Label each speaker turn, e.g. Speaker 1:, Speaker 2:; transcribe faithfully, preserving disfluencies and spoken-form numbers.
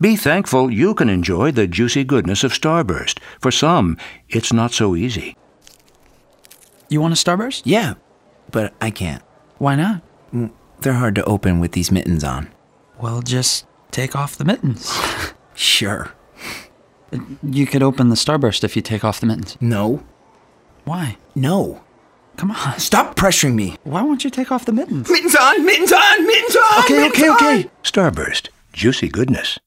Speaker 1: Be thankful you can enjoy the juicy goodness of Starburst. For some, it's not so easy.
Speaker 2: You want a Starburst?
Speaker 3: Yeah, but I can't.
Speaker 2: Why not?
Speaker 3: They're hard to open with these mittens on.
Speaker 2: Well, just take off the mittens.
Speaker 3: Sure.
Speaker 2: You could open the Starburst if you take off the mittens.
Speaker 3: No.
Speaker 2: Why?
Speaker 3: No.
Speaker 2: Come on.
Speaker 3: Stop pressuring me.
Speaker 2: Why won't you take off the mittens?
Speaker 3: Mittens on! Mittens on! Mittens on!
Speaker 2: Okay,
Speaker 3: mittens
Speaker 2: okay,
Speaker 3: on!
Speaker 2: okay.
Speaker 1: Starburst, juicy goodness.